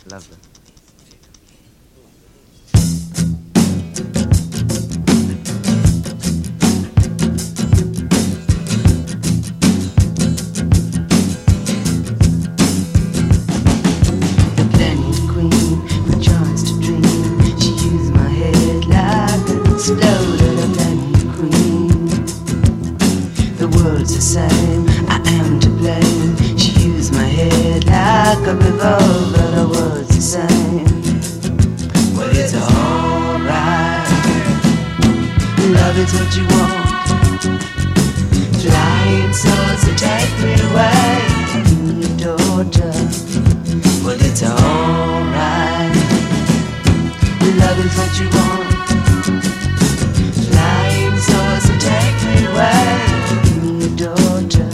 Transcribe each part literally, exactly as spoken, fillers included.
Lovely. Exploded a planet queen. The world's the same, I am to blame. She used my head like a revolver. The world's the same. Well, it's alright. Love is what you want. Flying souls that take me away. Your daughter. Well, it's alright. Love is what you want. Flying souls that take me away. Your daughter.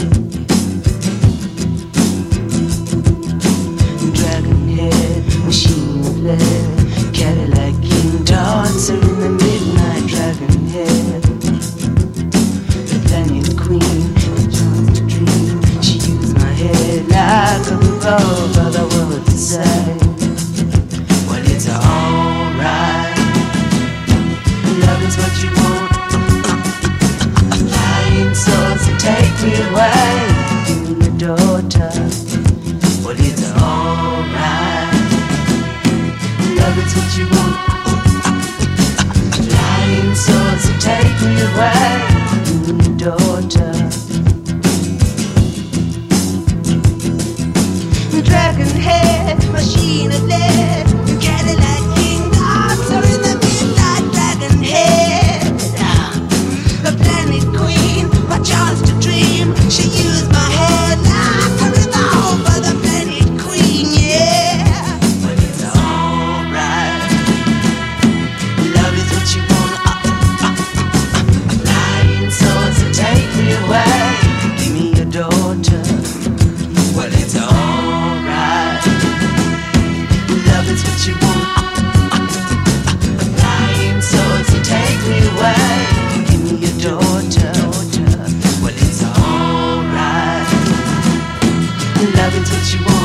Dragon head, machine of lead, Cadillac king, dancer in the midnight. Dragon head, the planet queen, a chance to dream. She used my head like a revolver. The world's the same. Well, it's alright. Love is what you want. Flying souls that take me away. Your daughter. Well, it's alright. Love is what you want. Flying souls that take me away. Your daughter. Dragon head, machine of lead, Cadillac king, dancer in the midnight. Dragon head, the planet queen, my chance to dream. She used my head like a revolver. The planet queen, yeah. Well, it's alright. Love is what you want. Uh, uh, uh, flying souls that take me away. Give me your daughter. Well, it's alright. Love is what you want. Flying souls that take me away. Give me your daughter. Well, it's alright. Love is what you want.